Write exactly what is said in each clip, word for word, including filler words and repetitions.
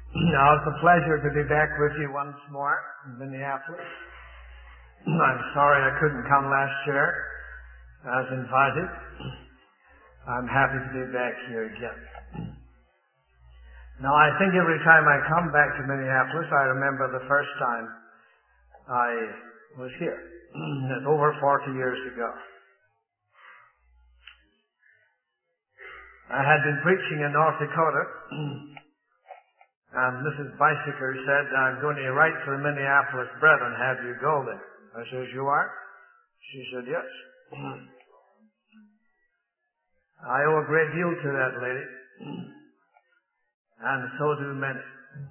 Now, it's a pleasure to be back with you once more in Minneapolis. I'm sorry I couldn't come last year as invited. I'm happy to be back here again. Now, I think every time I come back to Minneapolis, I remember the first time I was here. It's over forty years ago. I had been preaching in North Dakota, and Missus Bicyker said, I'm going to write to the Minneapolis Brethren, have you go there? I said, you are? She said, yes. I owe a great deal to that lady, and so do many.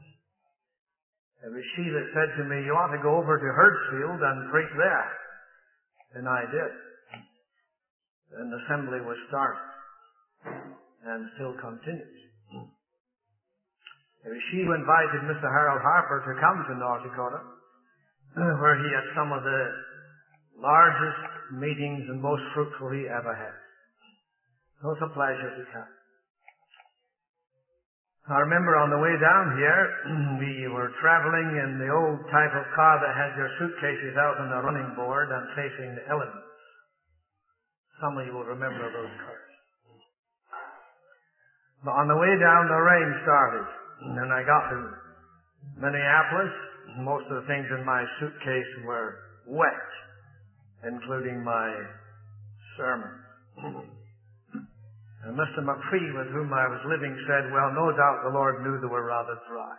It was she that said to me, you ought to go over to Hertzfield and preach there. And I did. And the assembly was started, and still continues. It was she who invited Mister Harold Harper to come to North Dakota, where he had some of the largest meetings and most fruitful he ever had. So it's a pleasure to come. I remember on the way down here, we were traveling in the old type of car that had your suitcases out on the running board and facing the elements. Some of you will remember those cars. But on the way down, the rain started. And I got to Minneapolis. Most of the things in my suitcase were wet, including my sermon. And Mister McPhee, with whom I was living, said, well, no doubt the Lord knew they were rather dry.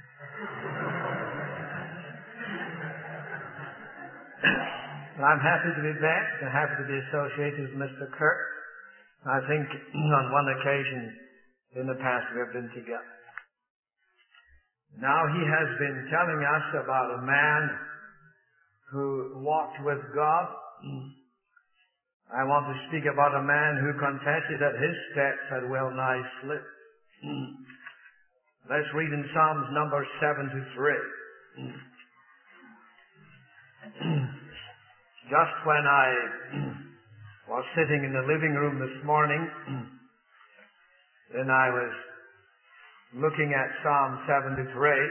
I'm happy to be back. I'm happy to be associated with Mister Kirk. I think on one occasion in the past we have been together. Now he has been telling us about a man who walked with God. I want to speak about a man who confessed that his steps had well nigh slipped. Let's read in Psalms number seventy-three. Just when I was sitting in the living room this morning, then I was looking at Psalm seventy-three.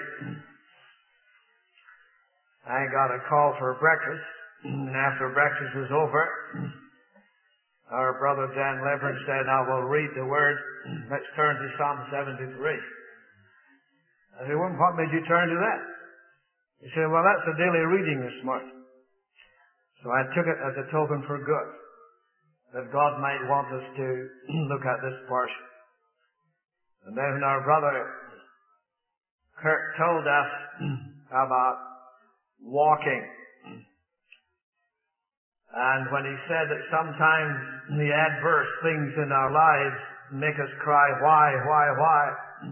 I got a call for breakfast, and after breakfast was over, our brother Dan Leverett said, I will read the word. Let's turn to Psalm seventy-three. I said, well, what made you turn to that? He said, well, that's the daily reading this morning. So I took it as a token for good, that God might want us to look at this portion. And then our brother Kirk told us about walking. And when he said that sometimes the adverse things in our lives make us cry, why, why, why?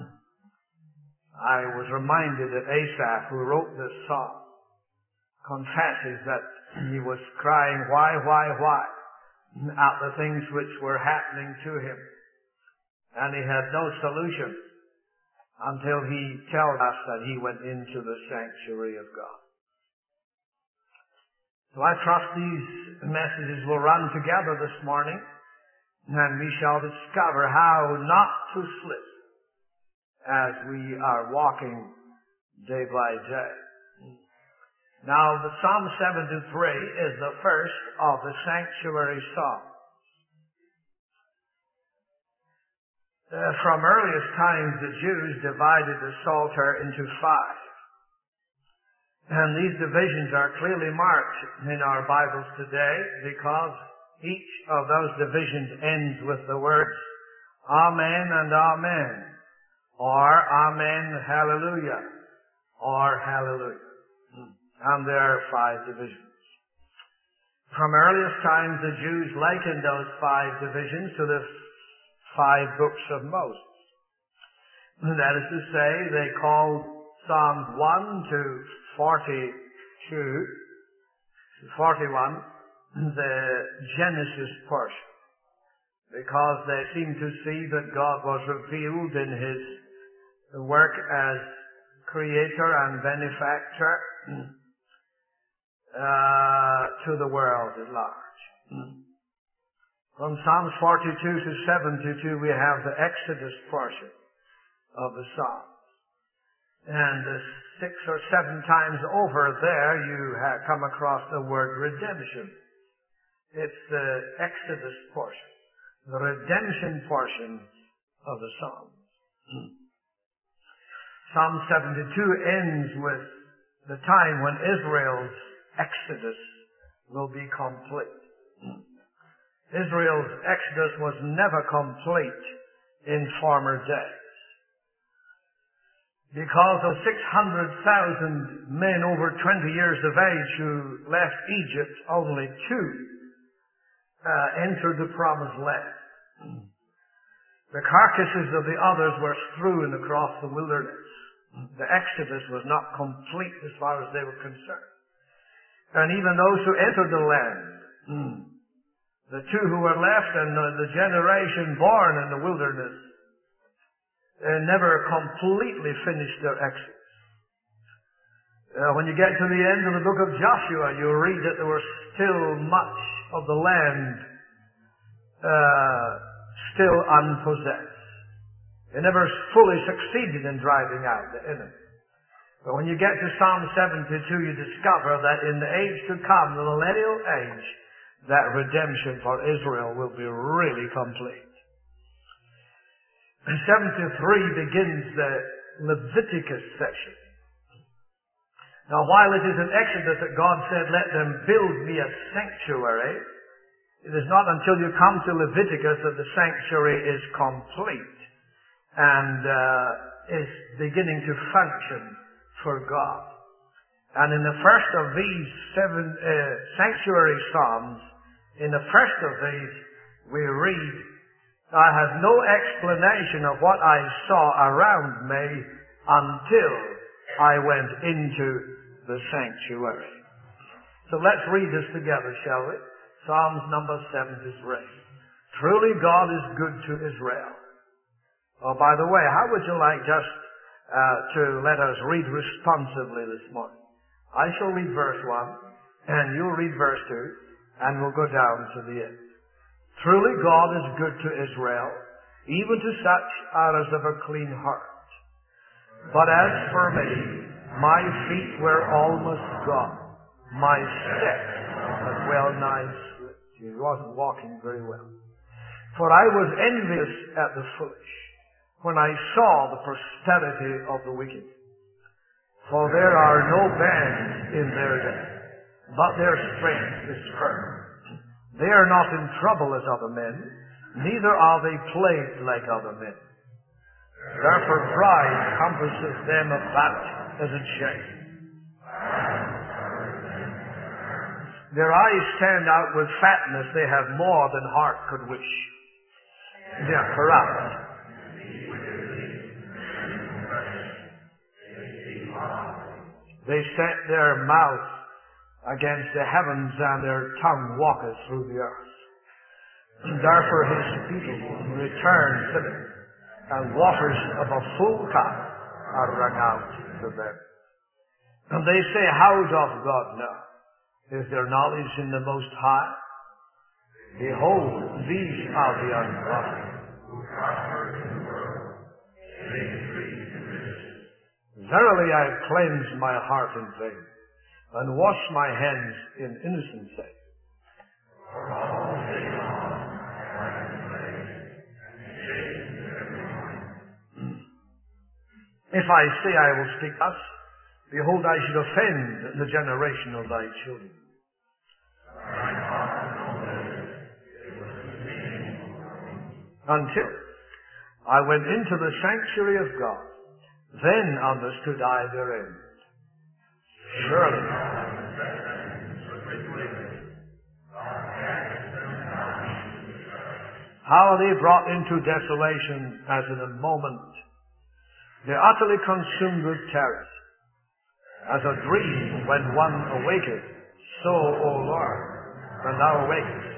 I was reminded that Asaph, who wrote this song, confesses that he was crying, why, why, why? At the things which were happening to him. And he had no solution until he tells us that he went into the sanctuary of God. So I trust these messages will run together this morning, and we shall discover how not to slip as we are walking day by day. Now, the Psalm seventy-three is the first of the sanctuary songs. Uh, from earliest times, the Jews divided the Psalter into five. And these divisions are clearly marked in our Bibles today because each of those divisions ends with the words, Amen and Amen, or Amen, Hallelujah, or Hallelujah. And there are five divisions. From earliest times, the Jews likened those five divisions to the five books of Moses. That is to say, they called Psalms one to forty-two, forty-one, the Genesis portion, because they seem to see that God was revealed in His work as Creator and Benefactor uh, to the world at large. From Psalms forty-two to seventy-two, we have the Exodus portion of the Psalms. And uh, six or seven times over there you have come across the word redemption. It's the Exodus portion, the redemption portion of the Psalms. Psalm seventy-two ends with the time when Israel's exodus will be complete. Israel's exodus was never complete in former days. Because of six hundred thousand men over twenty years of age who left Egypt, only two uh, entered the promised land. The carcasses of the others were strewn across the wilderness. The exodus was not complete as far as they were concerned. And even those who entered the land, the two who were left and the generation born in the wilderness, they never completely finished their exodus. Uh, when you get to the end of the book of Joshua, you read that there was still much of the land uh, still unpossessed. They never fully succeeded in driving out the enemy. But when you get to Psalm seventy-two, you discover that in the age to come, the millennial age, that redemption for Israel will be really complete. seventy-three begins the Leviticus section. Now, while it is in Exodus that God said, let them build me a sanctuary, it is not until you come to Leviticus that the sanctuary is complete and uh, is beginning to function for God. And in the first of these seven uh, sanctuary psalms, in the first of these, we read, I have no explanation of what I saw around me until I went into the sanctuary. So let's read this together, shall we? Psalms number seventy-three. Truly God is good to Israel. Oh, by the way, how would you like just uh, to let us read responsively this morning? I shall read verse one, and you'll read verse two, and we'll go down to the end. Truly God is good to Israel, even to such as of a clean heart. But as for me, my feet were almost gone. My steps had well nigh slipped. He wasn't walking very well. For I was envious at the foolish, when I saw the prosperity of the wicked. For there are no bands in their day, but their strength is firm. They are not in trouble as other men, neither are they plagued like other men. Therefore pride compasses them about as a shame. Their eyes stand out with fatness, they have more than heart could wish. They are corrupt. They set their mouth against the heavens, and their tongue walketh through the earth. Therefore his people return to them, and waters of a full cup are wrung out to them. And they say, how doth God know? Is there knowledge in the Most High? Behold, these are the ungodly. Verily I have cleansed my heart in vain, and washed my hands in innocency. If I say I will speak thus, behold, I should offend the generation of thy children. Until I went into the sanctuary of God, then understood I their end. Surely, how are they brought into desolation as in a moment? They are utterly consumed with terror. As a dream when one awaketh, so, O Lord, when thou awakest.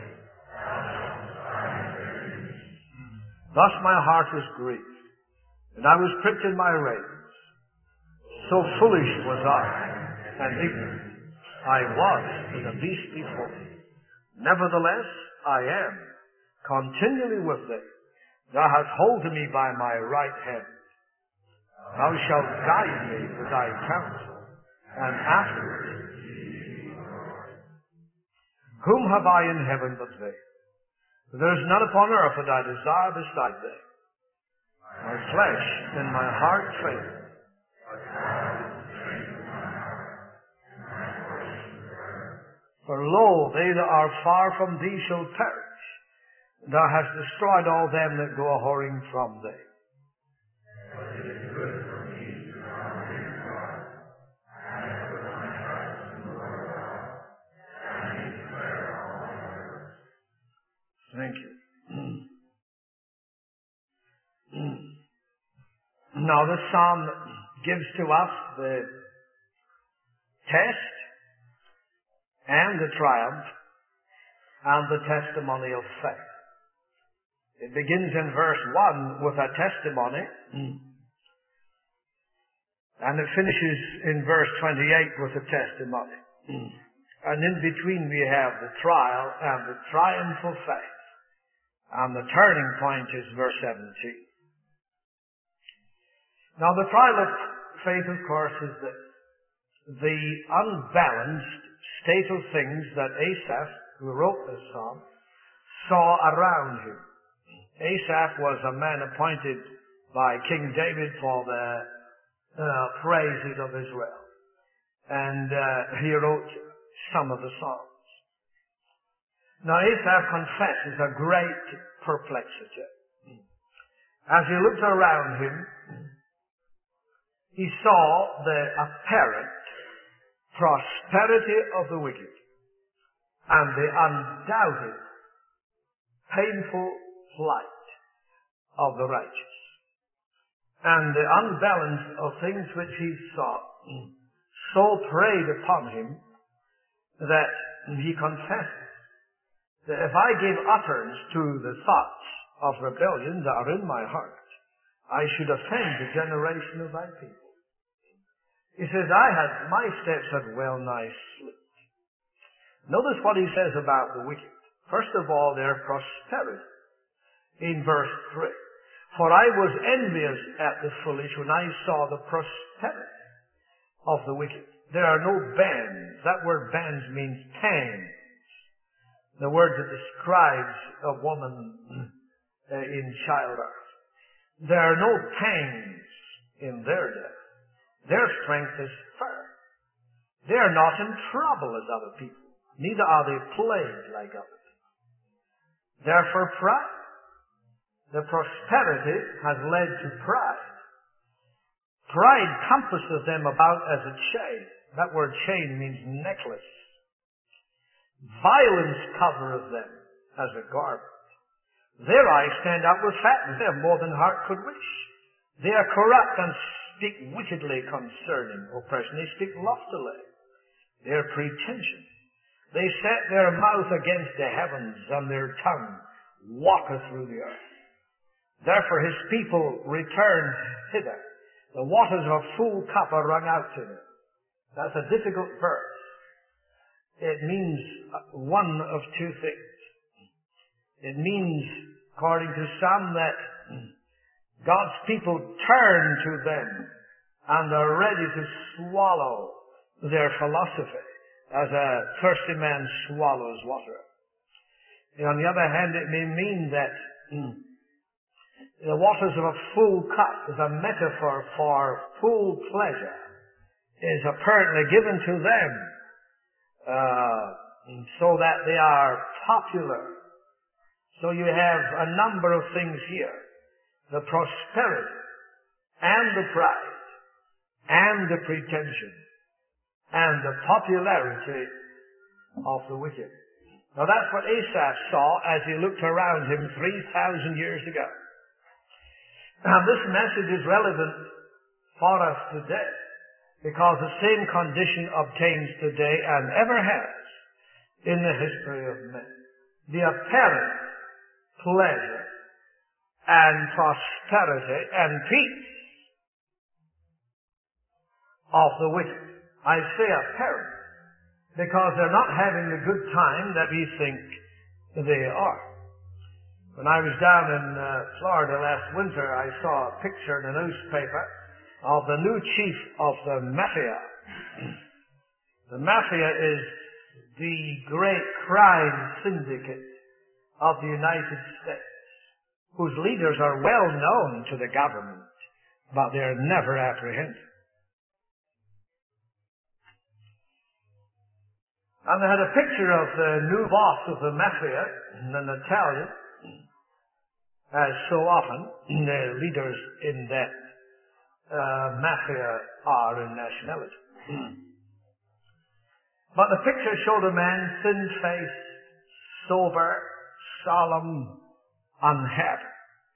Thus my heart was grieved, and I was pricked in my reins. So foolish was I, and ignorant. I was as a beast before thee. Nevertheless, I am continually with thee. Thou hast holden me by my right hand. Thou shalt guide me with thy counsel, and afterward, whom have I in heaven but thee? There is none upon earth that I desire beside thee. My flesh and my heart fail. For lo, they that are far from thee shall perish. Thou hast destroyed all them that go a whoring from thee. Thank you. Now this psalm gives to us the test and the triumph and the testimony of faith. It begins in verse one with a testimony, and it finishes in verse twenty-eight with a testimony. And in between we have the trial and the triumph of faith. And the turning point is verse seventeen. Now the trial of faith, of course, is this. The unbalanced state of things that Asaph, who wrote this psalm, saw around him. Asaph was a man appointed by King David for the uh, praises of Israel. And uh, he wrote some of the psalms. Now Asaph confesses a great perplexity. As he looked around him, he saw the apparent prosperity of the wicked and the undoubted painful plight of the righteous. And the unbalance of things which he saw so preyed upon him that he confessed that if I gave utterance to the thoughts of rebellion that are in my heart, I should offend the generation of thy people. He says, I had, my steps had well nigh slipped. Notice what he says about the wicked. First of all, their prosperity. In verse three. For I was envious at the foolish when I saw the prosperity of the wicked. There are no bands. That word bands means pangs. The word that describes a woman uh, in childbirth. There are no pangs in their death. Their strength is firm. They are not in trouble as other people. Neither are they plagued like other people. Therefore pride. The prosperity has led to pride. Pride compasses them about as a chain. That word chain means necklace. Violence covereth them as a garment. Their eyes stand out with fatness. They have more than heart could wish. They are corrupt and speak wickedly concerning oppression. They speak loftily. Their pretension. They set their mouth against the heavens, and their tongue walketh through the earth. Therefore his people return hither. The waters of a full cup are wrung out to them. That's a difficult verse. It means one of two things. It means, according to some, that God's people turn to them and are ready to swallow their philosophy as a thirsty man swallows water. And on the other hand, it may mean that mm, the waters of a full cup is a metaphor for full pleasure is apparently given to them uh, so that they are popular. So you have a number of things here. The prosperity and the pride and the pretension and the popularity of the wicked. Now that's what Asaph saw as he looked around him three thousand years ago. Now this message is relevant for us today because the same condition obtains today and ever has in the history of men. The apparent pleasure and prosperity and peace of the wicked. I say apparent because they're not having the good time that we think they are. When I was down in uh, Florida last winter, I saw a picture in a newspaper of the new chief of the Mafia. The Mafia is the great crime syndicate of the United States, whose leaders are well known to the government, but they are never apprehended. And they had a picture of the new boss of the Mafia, an Italian, as so often the leaders in that uh, Mafia are in nationality. But the picture showed a man thin-faced, sober, solemn, unhappy.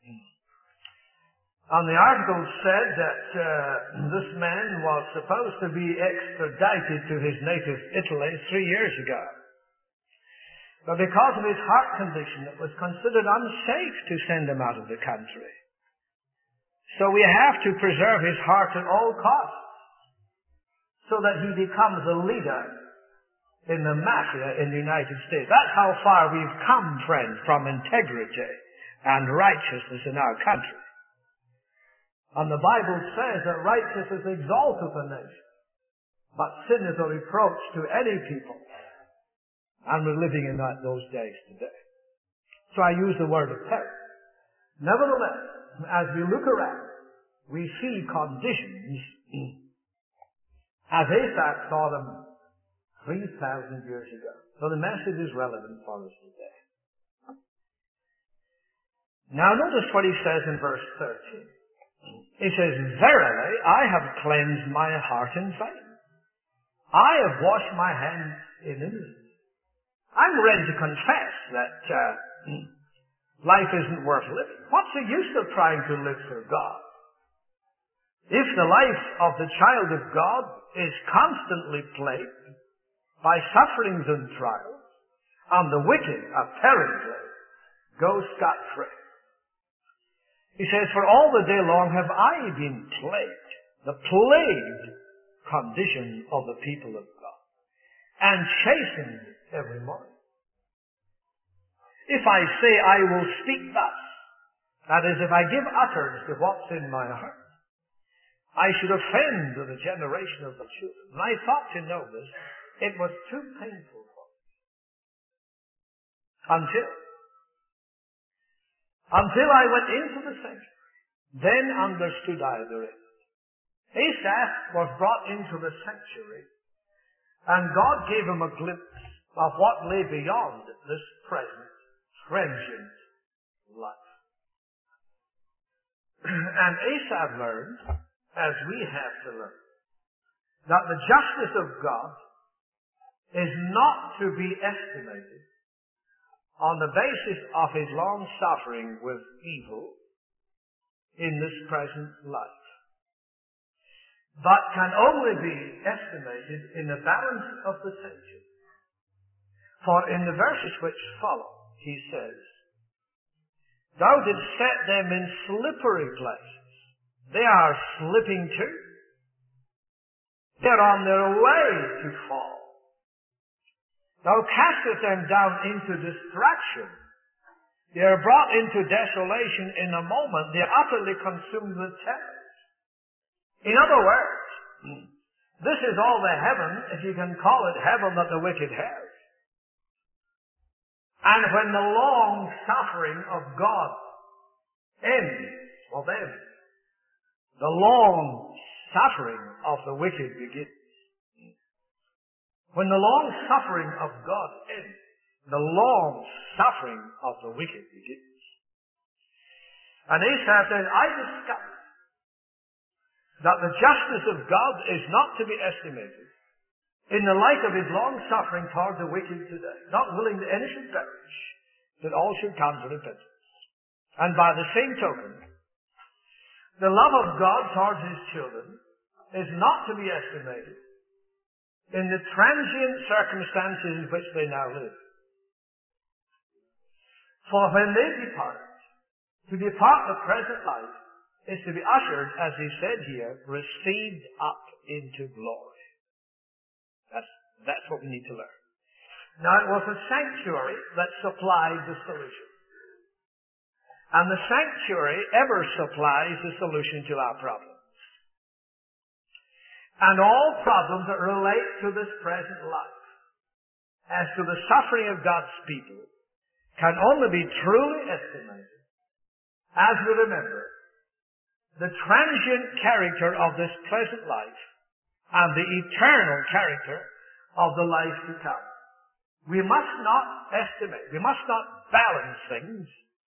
And the article said that uh, this man was supposed to be extradited to his native Italy three years ago. But because of his heart condition, it was considered unsafe to send him out of the country. So we have to preserve his heart at all costs, so that he becomes a leader in the Mafia in the United States. That's how far we've come, friends, from integrity and righteousness in our country. And the Bible says that righteousness exalteth a nation, but sin is a reproach to any people. And we're living in that, those days today. So I use the word of terror. Nevertheless, as we look around, we see conditions as Asaph saw them three thousand years ago. So the message is relevant for us today. Now notice what he says in verse thirteen. He says, verily, I have cleansed my heart in vain. I have washed my hands in innocence. I'm ready to confess that uh, life isn't worth living. What's the use of trying to live for God? If the life of the child of God is constantly plagued by sufferings and trials, and the wicked, apparently, go scot-free. He says, for all the day long have I been plagued, the plagued condition of the people of God, and chastened every morning. If I say I will speak thus, that is, if I give utterance to what's in my heart, I should offend the generation of the children. And I thought to know this, it was too painful for me. Until Until I went into the sanctuary, then understood I the rest. Asaph was brought into the sanctuary, and God gave him a glimpse of what lay beyond this present transient life. And Asaph learned, as we have to learn, that the justice of God is not to be estimated on the basis of his long suffering with evil in this present life, but can only be estimated in the balance of the sanctuary. For in the verses which follow, he says, thou didst set them in slippery places. They are slipping too. They're on their way to fall. Thou castest them down into destruction. They are brought into desolation in a moment. They are utterly consumed with terror. In other words, this is all the heaven, if you can call it heaven, that the wicked have. And when the long suffering of God ends for them, the long suffering of the wicked begins. When the long suffering of God ends, the long suffering of the wicked begins. And Asaph says, I discovered that the justice of God is not to be estimated in the light of his long suffering toward the wicked today, not willing that any should perish, that all should come to repentance. And by the same token, the love of God towards his children is not to be estimated in the transient circumstances in which they now live. For when they depart, to depart the present life is to be ushered, as he said here, received up into glory. That's, that's what we need to learn. Now, it was a sanctuary that supplied the solution. And the sanctuary ever supplies the solution to our problems. And all problems that relate to this present life, as to the suffering of God's people, can only be truly estimated as we remember the transient character of this present life and the eternal character of the life to come. We must not estimate, we must not balance things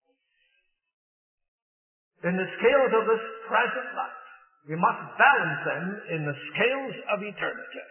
in the scales of this present life. We must balance them in the scales of eternity.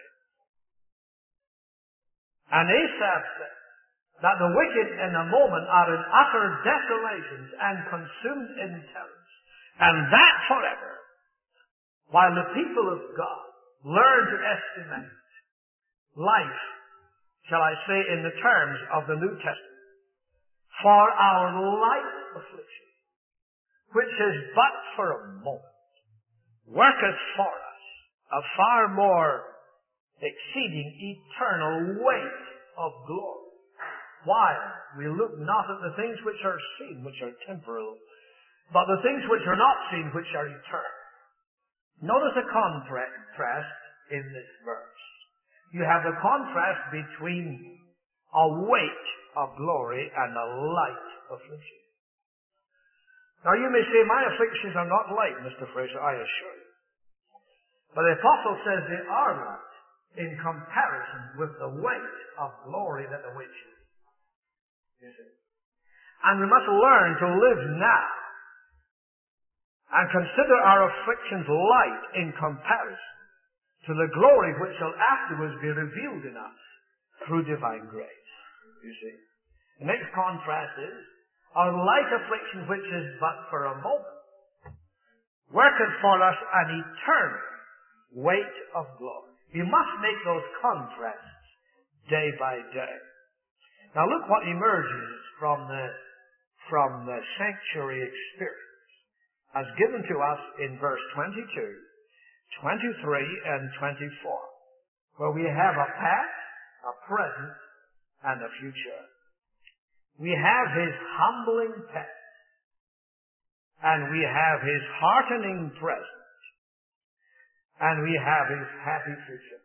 And Asaph said that the wicked in a moment are in utter desolations and consumed in terrors, and that forever, while the people of God learn to estimate life, shall I say, in the terms of the New Testament, for our light affliction, which is but for a moment, worketh for us a far more exceeding eternal weight of glory, while we look not at the things which are seen, which are temporal, but the things which are not seen, which are eternal. Notice a contrast in this verse. You have the contrast between a weight of glory and a light affliction. Now you may say, my afflictions are not light, Mister Fraser, I assure you. But the apostle says they are light in comparison with the weight of glory that awaits you. You see? And we must learn to live now and consider our afflictions light in comparison to the glory which shall afterwards be revealed in us through divine grace. You see? The next contrast is our light affliction, which is but for a moment, worketh for us an eternal weight of glory. We must make those contrasts day by day. Now look what emerges from the, from the sanctuary experience as given to us in verse twenty-two, twenty-three, and twenty-four, where we have a past, a present, and a future. We have His humbling past, and we have His heartening present, and we have His happy future.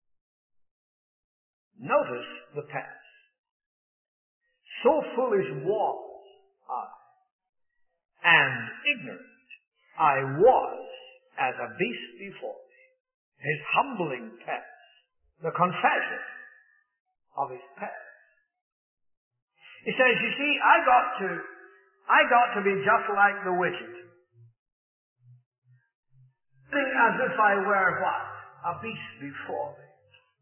Notice the past. So foolish was I, and ignorant I was as a beast before me. His humbling past, the confession of his past. He says, you see, I got to, I got to be just like the wicked. Think as if I were what? A beast before me.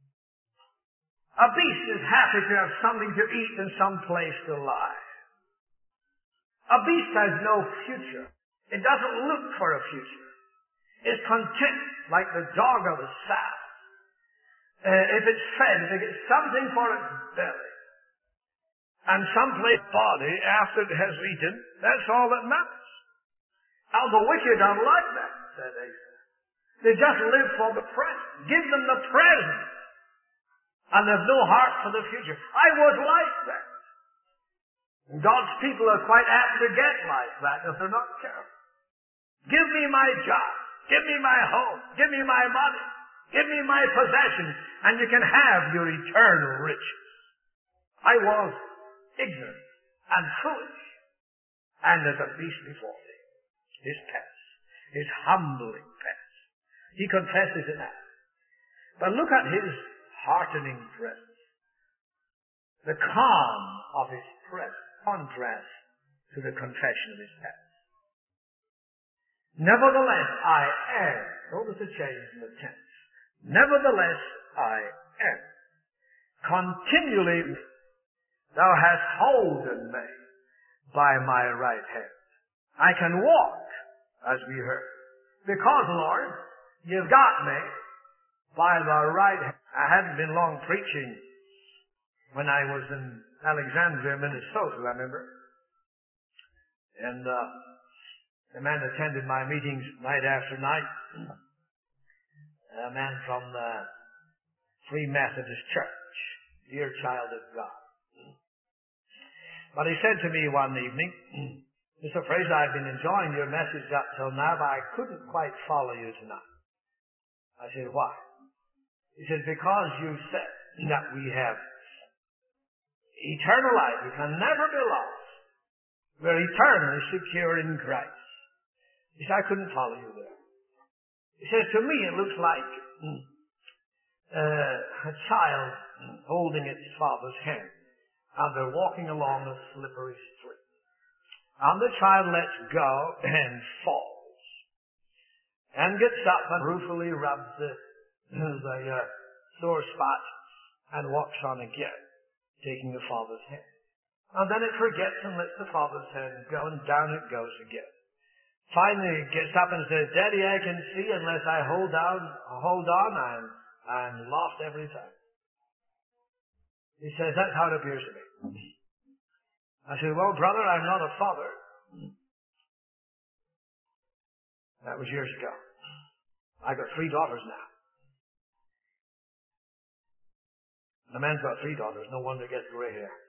A beast is happy to have something to eat and some place to lie. A beast has no future. It doesn't look for a future. It's content like the dog of the south. Uh, if it's fed, if it gets something for its belly, and someplace body after it has eaten, that's all that matters. Now the wicked are like that, said Asaph. They just live for the present. Give them the present. And they've no heart for the future. I was like that. And God's people are quite apt to get like that if they're not careful. Give me my job. Give me my home. Give me my money. Give me my possessions. And you can have your eternal riches. I was ignorant and foolish, and as a beast before me. His past, his humbling past. He confesses in that. But look at his heartening presence. The calm of his presence contrasts to the confession of his past. Nevertheless, I am. Notice the change in the tense. Nevertheless, I am. Continually, thou hast holden me by my right hand. I can walk, as we heard. Because, Lord, you've got me by the right hand. I hadn't been long preaching when I was in Alexandria, Minnesota, I remember. And uh, the man attended my meetings night after night. A man from the Free Methodist Church, dear child of God. But he said to me one evening, Mister Fraser, I've been enjoying your message up till now, but I couldn't quite follow you tonight. I said, why? He said, because you said that we have eternal life. We can never be lost. We're eternally secure in Christ. He said, I couldn't follow you there. He says, to me it looks like uh, a child holding its father's hand, and they're walking along a slippery street. And the child lets go and falls, and gets up and ruefully rubs the, the uh, sore spot and walks on again, taking the father's hand. And then it forgets and lets the father's hand go, and down it goes again. Finally, it gets up and says, Daddy, I can see unless I hold down, hold on, I'm, I'm lost every time. He says, that's how it appears to me. I said, well, brother, I'm not a father. That was years ago. I got three daughters now. The man's got three daughters. No wonder he gets gray hair.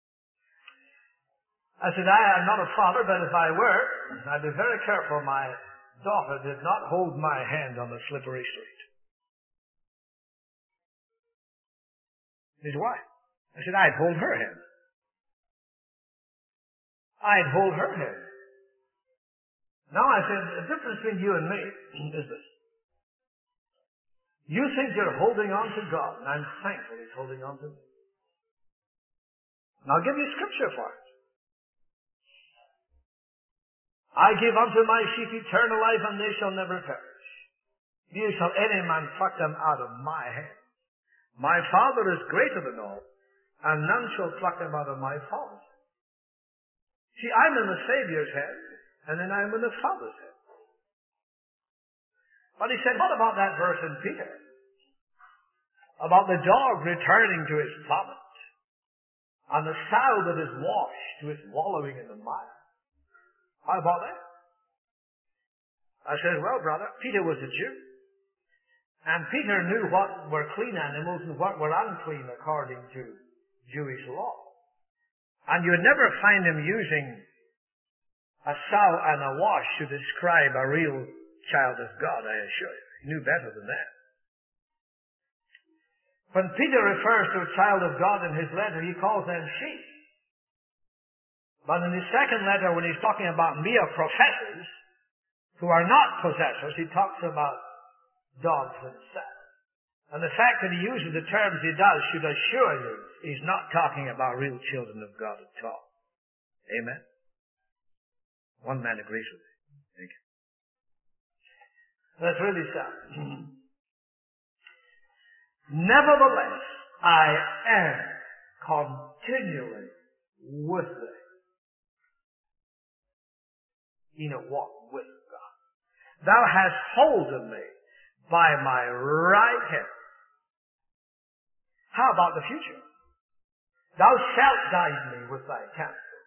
I said, I am not a father, but if I were, I'd be very careful my daughter did not hold my hand on the slippery street. He said, why? I said, I'd hold her hand. I'd hold her hand. Now, I said, the difference between you and me is this. You think you're holding on to God, and I'm thankful He's holding on to me. And I'll give you scripture for it. I give unto my sheep eternal life, and they shall never perish. Neither shall any man pluck them out of my hand. My Father is greater than all, and none shall pluck them out of my Father's hand. See, I'm in the Savior's hand, and then I'm in the Father's hand. But he said, what about that verse in Peter? About the dog returning to its vomit, and the sow that is washed to its wallowing in the mire. How about that? I said, well, brother, Peter was a Jew. And Peter knew what were clean animals and what were unclean according to Jewish law. And you would never find him using a sow and a wash to describe a real child of God, I assure you. He knew better than that. When Peter refers to a child of God in his letter, he calls them sheep. But in his second letter, when he's talking about mere professors who are not possessors, he talks about dogs and sows. And the fact that he uses the terms he does should assure you he's not talking about real children of God at all. Amen? One man agrees with me. Thank you. That's really sad. Nevertheless, I am continually with thee. In a walk with God. Thou hast holden me by my right hand. How about the future? Thou shalt guide me with thy counsel.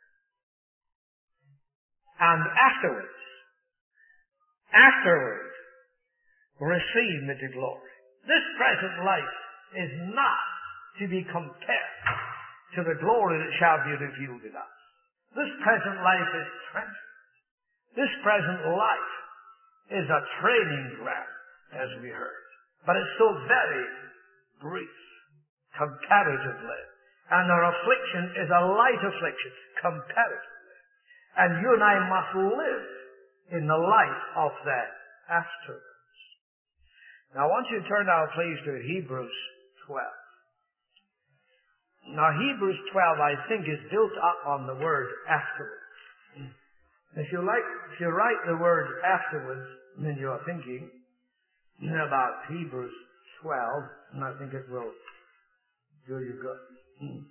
And afterwards, afterwards, receive me to glory. This present life is not to be compared to the glory that shall be revealed in us. This present life is transient. This present life is a training ground, as we heard. But it's so very brief, comparatively. And our affliction is a light affliction, comparatively. And you and I must live in the light of that afterwards. Now I want you to turn now, please, to Hebrews twelve. Now Hebrews twelve, I think, is built up on the word afterwards. If you like, if you write the word afterwards in your thinking about Hebrews twelve, and I think it will do you good. Mm.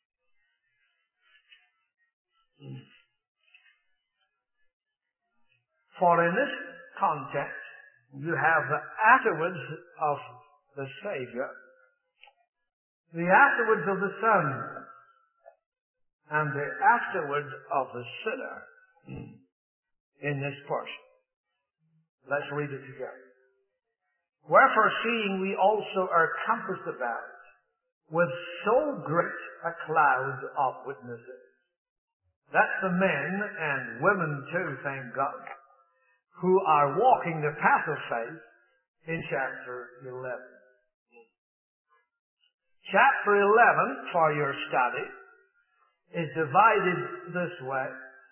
Mm. For in this context, you have the afterwards of the Savior, the afterwards of the Son, and the afterwards of the sinner. In this portion. Let's read it together. Wherefore, seeing we also are compassed about with so great a cloud of witnesses. That's the men and women too, thank God, who are walking the path of faith in chapter eleven. Chapter eleven, for your study, is divided this way.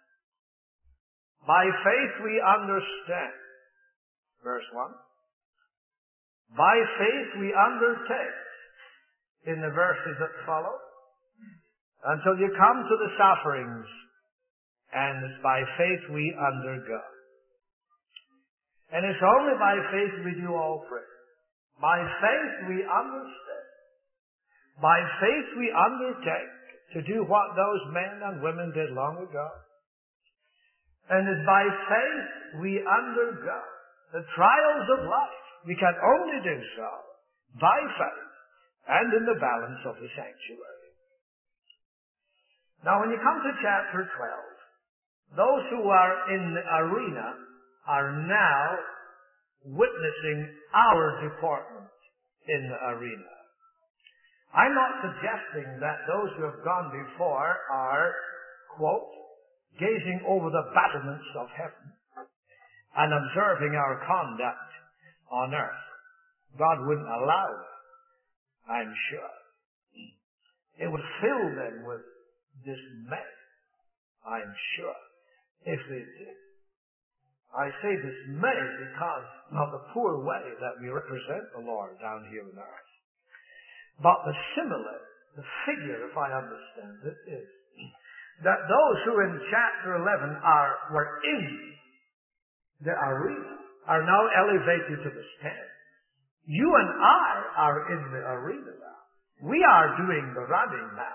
By faith we understand. Verse one. By faith we undertake. In the verses that follow. Until you come to the sufferings. And it's by faith we undergo. And it's only by faith we do all prayer. By faith we understand. By faith we undertake to do what those men and women did long ago. And it's by faith we undergo the trials of life. We can only do so by faith and in the balance of the sanctuary. Now when you come to chapter twelve, those who are in the arena are now witnessing our deportment in the arena. I'm not suggesting that those who have gone before are, quote, gazing over the battlements of heaven and observing our conduct on earth. God wouldn't allow that, I'm sure. It would fill them with dismay, I'm sure, if they did. I say dismay because of the poor way that we represent the Lord down here on earth. But the simile, the figure, if I understand it, is that those who in chapter eleven are were in the arena are now elevated to the stand. You and I are in the arena now. We are doing the running now.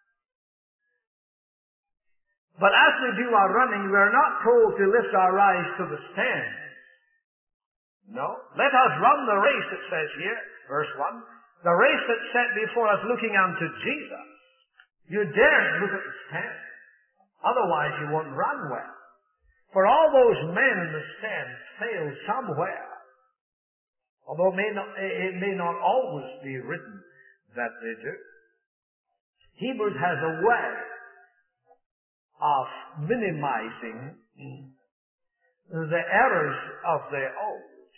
But as we do our running, we are not told to lift our eyes to the stand. No. Let us run the race, it says here, verse one. The race that's set before us looking unto Jesus. You daren't look at the stand. Otherwise you won't run well. For all those men in the stand fail somewhere. Although it may not, it may not always be written that they do. Hebrews has a way of minimizing the errors of the old.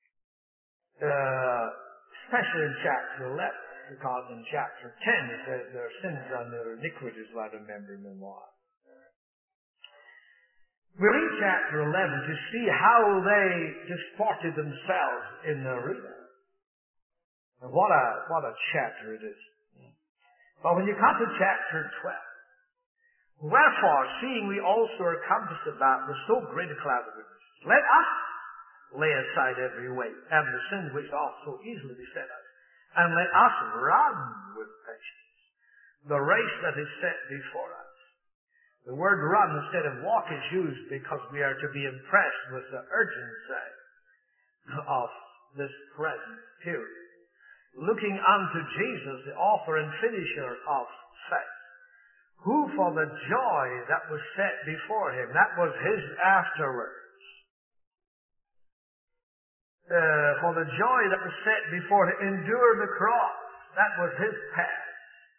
Uh, especially in chapter eleven, because in chapter ten it says their sins and their iniquities I remember no more. We read chapter eleven to see how they disported themselves in the arena. And what a, what a chapter it is. But when you come to chapter twelve, wherefore, seeing we also are compassed about with so great a cloud of witnesses, let us lay aside every weight and the sin which also easily beset us, and let us run with patience the race that is set before us. The word run instead of walk is used because we are to be impressed with the urgency of this present period. Looking unto Jesus, the author and finisher of faith, who for the joy that was set before him, that was his afterwards, uh, for the joy that was set before him, endured the cross, that was his path,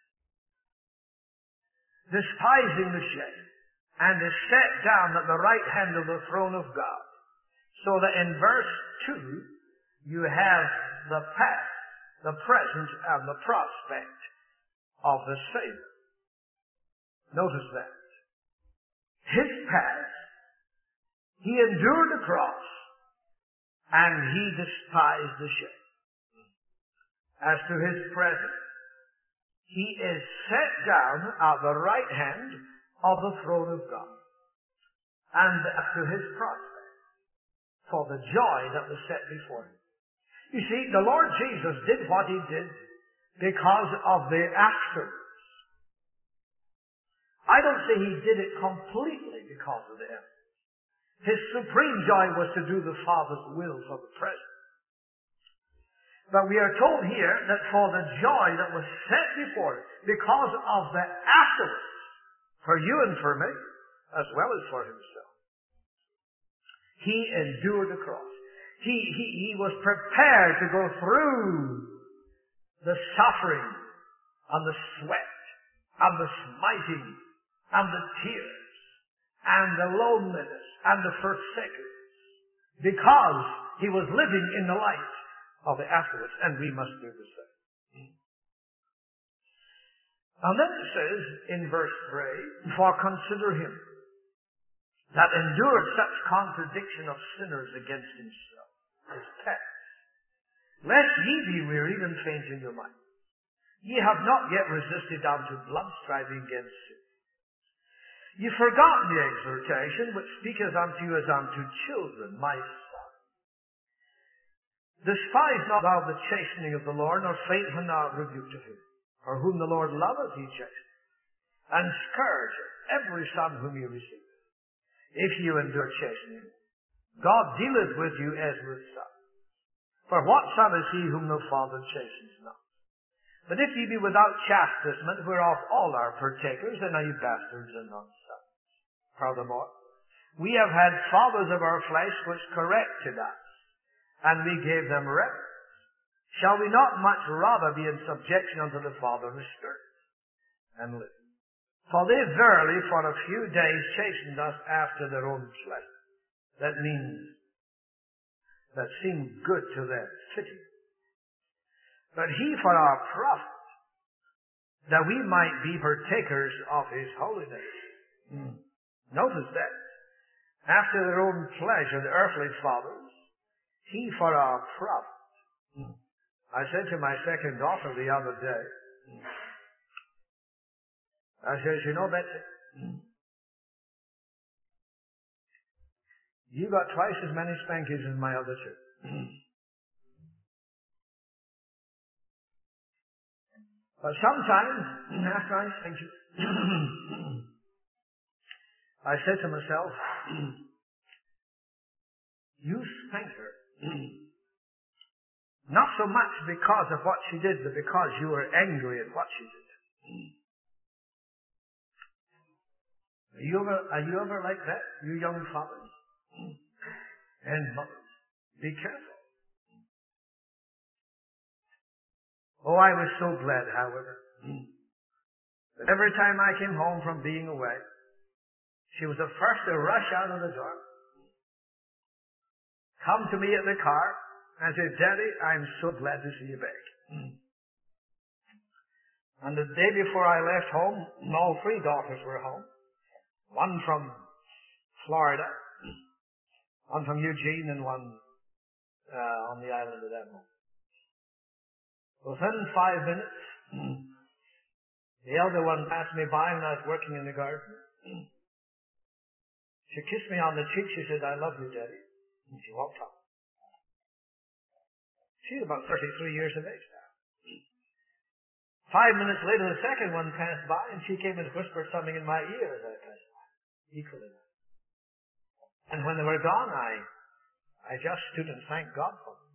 despising the shame, and is set down at the right hand of the throne of God. So that in verse two, you have the past, the present, and the prospect of the Savior. Notice that. His past, he endured the cross, and he despised the shame. As to his present, he is set down at the right hand of the throne of God. And as to his prospect, for the joy that was set before him. You see, the Lord Jesus did what he did because of the afterwards. I don't say he did it completely because of the afterwards. His supreme joy was to do the Father's will for the present. But we are told here that for the joy that was set before him, because of the afterwards, for you and for me, as well as for himself, he endured the cross. He, he, he was prepared to go through the suffering and the sweat and the smiting and the tears and the loneliness and the forsakenness, because he was living in the light of it afterwards, and we must do the same. And then it says in verse three, for consider him that endured such contradiction of sinners against himself, his text, lest ye be wearied and faint in your mind. Ye have not yet resisted unto blood, striving against sin. Ye forgot the exhortation which speaketh unto you as unto children, my son. Despise not thou the chastening of the Lord, nor faint when thou art rebuked of him. For whom the Lord loveth he chasteneth, and scourgeth every son whom he receiveth. If you endure chastening, God dealeth with you as with sons. For what son is he whom the Father chastens not? But if ye be without chastisement, whereof all are partakers, then are ye bastards and not sons. Furthermore, we have had fathers of our flesh which corrected us, and we gave them reverence. Shall we not much rather be in subjection unto the Father of spirits, and live? For they verily for a few days chastened us after their own flesh. That means that seemed good to them, fitting. But he for our profit, that we might be partakers of his holiness. Mm. Notice that. After their own pleasure, the earthly fathers, he for our profit. Mm. I said to my second daughter the other day, mm. I says, you know, Betsy, mm. you got twice as many spankings as my other two. Mm. But sometimes, after I spank you, I said to myself, you spank her. Not so much because of what she did, but because you were angry at what she did. Are you ever, are you ever like that, you young fathers and mothers? Be careful. Oh, I was so glad, however, that every time I came home from being away, she was the first to rush out of the door, come to me at the car, and say, Daddy, I'm so glad to see you back. And the day before I left home, all three daughters were home. One from Florida, one from Eugene, and one uh, on the island of Admiral. Within five minutes, the elder one passed me by when I was working in the garden. She kissed me on the cheek. She said, I love you, Daddy. And she walked off. She's about thirty-three years of age now. Five minutes later, the second one passed by, and she came and whispered something in my ear as I passed by. Equally. And when they were gone, I, I just stood and thanked God for them.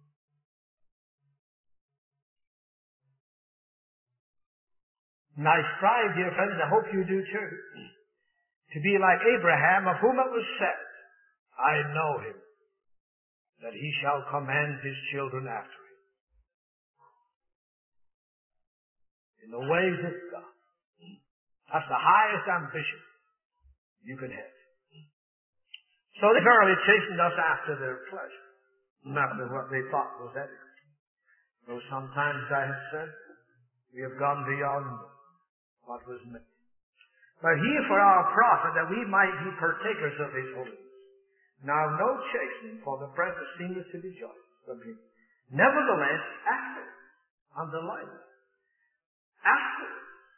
And I strive, dear friends, I hope you do too, to be like Abraham, of whom it was said, I know him, that he shall command his children after him in the ways of God. That's the highest ambition you can have. So they verily chastened us after their pleasure, not after what they thought was adequate. Though sometimes I have said, we have gone beyond what was meant. But he for our profit, that we might be partakers of his holiness. Now no chastening for the present seemeth to be joy from him. Nevertheless, after, unto life. After.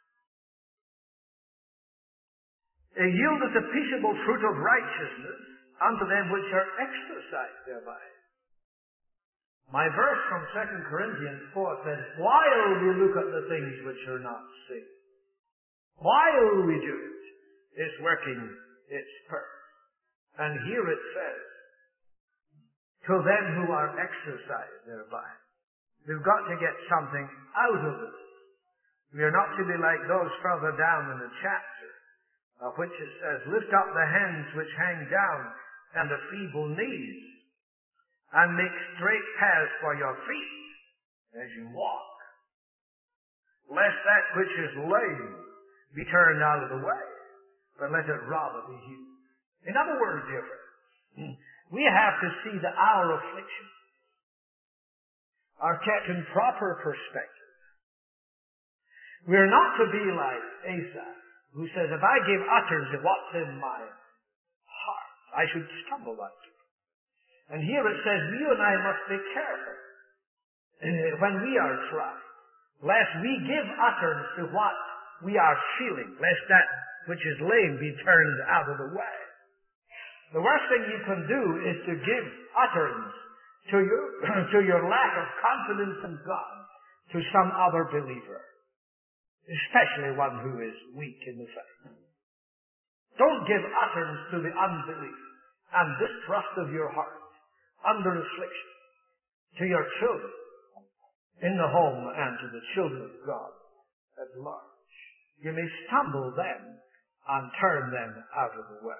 It yieldeth the peaceable fruit of righteousness unto them which are exercised thereby. My verse from Second Corinthians four says, while we look at the things which are not seen, while we do it, it's working its purpose. And here it says, to them who are exercised thereby. We've got to get something out of it. We are not to be like those further down in the chapter, of which it says, lift up the hands which hang down and the feeble knees, and make straight paths for your feet as you walk, lest that which is lame be turned out of the way, but let it rather be healed. In other words, dear friends, we have to see the our affliction are kept in proper perspective. We're not to be like Asaph, who says, if I give utterance to what's in my heart, I should stumble like it. And here it says, you and I must be careful when we are tried, lest we give utterance to what we are feeling, lest that which is lame be turned out of the way. The worst thing you can do is to give utterance to your, to your lack of confidence in God to some other believer, especially one who is weak in the faith. Don't give utterance to the unbelief and distrust of your heart under affliction to your children in the home and to the children of God at large. You may stumble them and turn them out of the way.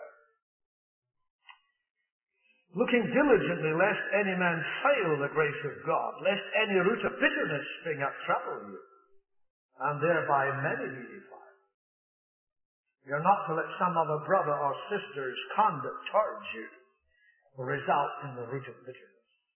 Looking diligently lest any man fail the grace of God, lest any root of bitterness spring up trouble you, and thereby many be defiled. You're not to let some other brother or sister's conduct towards you result in the root of bitterness.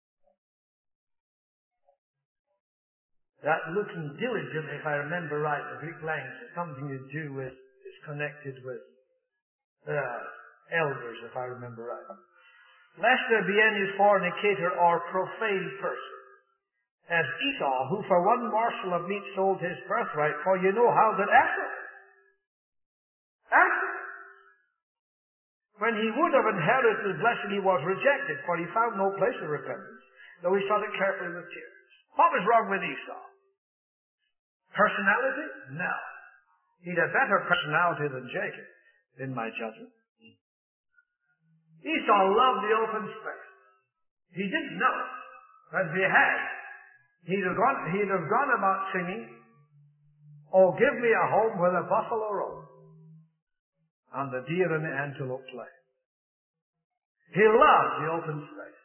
That looking diligently, if I remember right, the Greek language has something to do with, is connected with uh, elders, if I remember right. Lest there be any fornicator or profane person, as Esau, who for one morsel of meat sold his birthright, for you know how that after, after, when he would have inherited the blessing, he was rejected, for he found no place of repentance, though he sought it carefully with tears. What was wrong with Esau? Personality? No. He'd a better personality than Jacob, in my judgment. Esau loved the open space. He didn't know that if he had, he'd have gone, he'd have gone about singing, oh, give me a home where the buffalo roam and the deer and the antelope play. He loved the open space.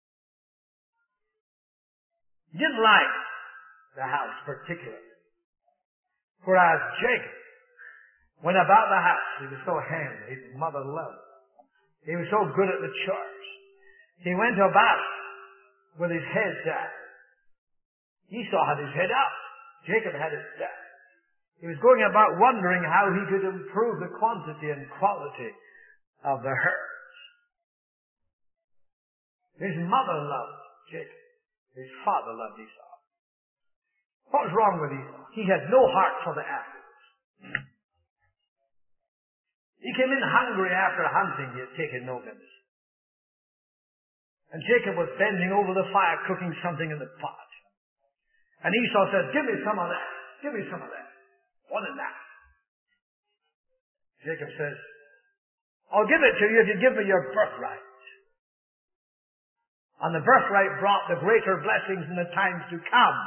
He didn't like the house particularly. Whereas Jacob went about the house. He was so handy. His mother loved him. He was so good at the chores. He went about with his head down. Esau had his head up. Jacob had it down. He was going about wondering how he could improve the quantity and quality of the herds. His mother loved Jacob. His father loved Esau. What was wrong with Esau? He had no heart for the apples. He came in hungry after hunting. He had taken no venison. And Jacob was bending over the fire cooking something in the pot. And Esau said, give me some of that. Give me some of that. What is that? Jacob says, I'll give it to you if you give me your birthright. And the birthright brought the greater blessings in the times to come.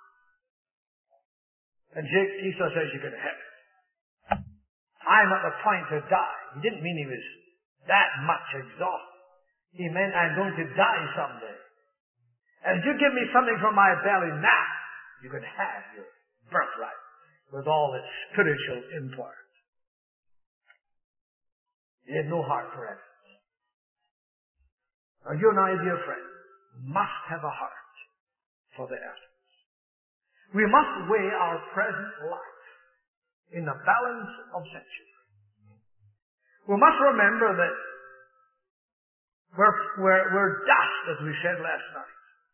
And Esau says, you can have it. I'm at the point to die. He didn't mean he was that much exhausted. He meant I'm going to die someday. And if you give me something from my belly now, you can have your birthright with all its spiritual import. He had no heart for essence. Now you and I, dear friend, must have a heart for the essence. We must weigh our present life in the balance of centuries. We must remember that we're, we're, we're dust, as we said last night.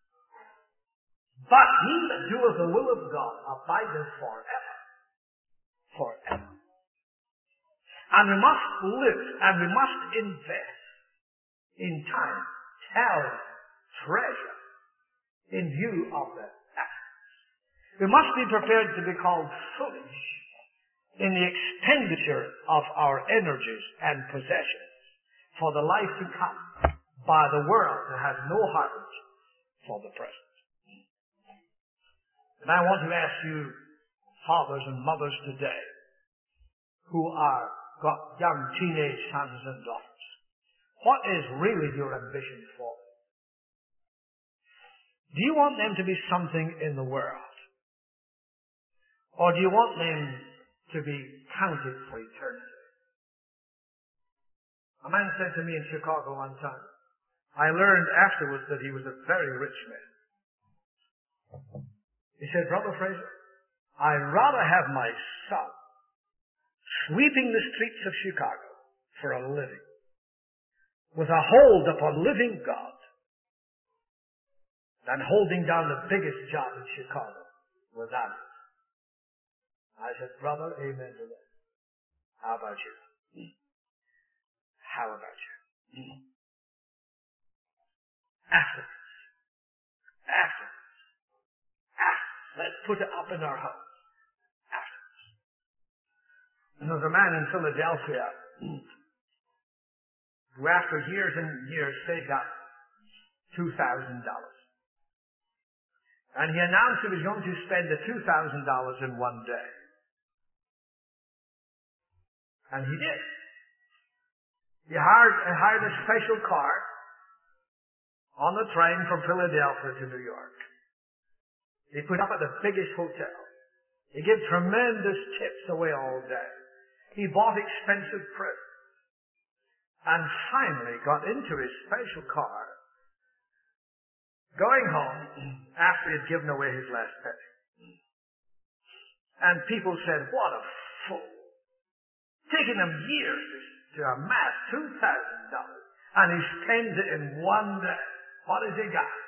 But he that doeth the will of God abideth forever. Forever. And we must live, and we must invest in time, talent, treasure, in view of the essence. We must be prepared to be called foolish in the expenditure of our energies and possessions for the life to come by the world that has no heart for the present. And I want to ask you, fathers and mothers today, who are got young teenage sons and daughters, what is really your ambition for them? Do you want them to be something in the world? Or do you want them to be counted for eternity? A man said to me in Chicago one time, I learned afterwards that he was a very rich man. He said, Brother Fraser, I'd rather have my son sweeping the streets of Chicago for a living, with a hold upon living God, than holding down the biggest job in Chicago without it. I said, brother, amen to that. How about you? How about you? Africans. Africans. Africans. Let's put it up in our house. Africans. And there was a man in Philadelphia who after years and years saved up two thousand dollars. And he announced he was going to spend the two thousand dollars in one day. And he did. He hired, he hired a special car on the train from Philadelphia to New York. He put up at the biggest hotel. He gave tremendous tips away all day. He bought expensive presents. And finally got into his special car, going home after he had given away his last penny. And people said, what a fool. Taking him years to amass two thousand dollars, and he spends it in one day. What has he got?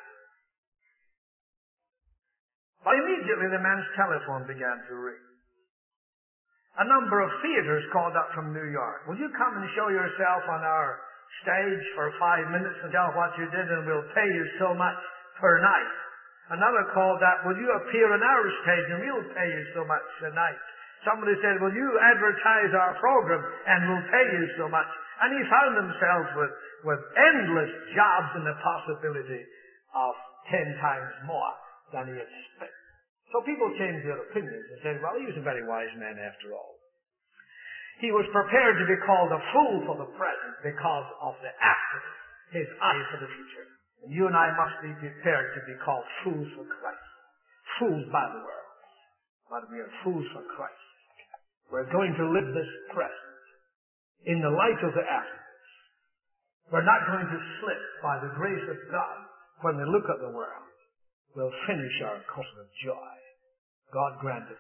Well, immediately the man's telephone began to ring. A number of theaters called up from New York. Will you come and show yourself on our stage for five minutes and tell what you did, and we'll pay you so much per night? Another called up, will you appear on our stage and we'll pay you so much a night? Somebody said, will you advertise our program and we'll pay you so much? And he found himself with, with endless jobs and the possibility of ten times more than he had spent. So people changed their opinions and said, well, he was a very wise man after all. He was prepared to be called a fool for the present because of the after, his eye for the future. And you and I must be prepared to be called fools for Christ. Fools by the world. But we are fools for Christ. We're going to live this present in the light of the afterwards. We're not going to slip by the grace of God when we look at the world. We'll finish our course with joy. God grant it.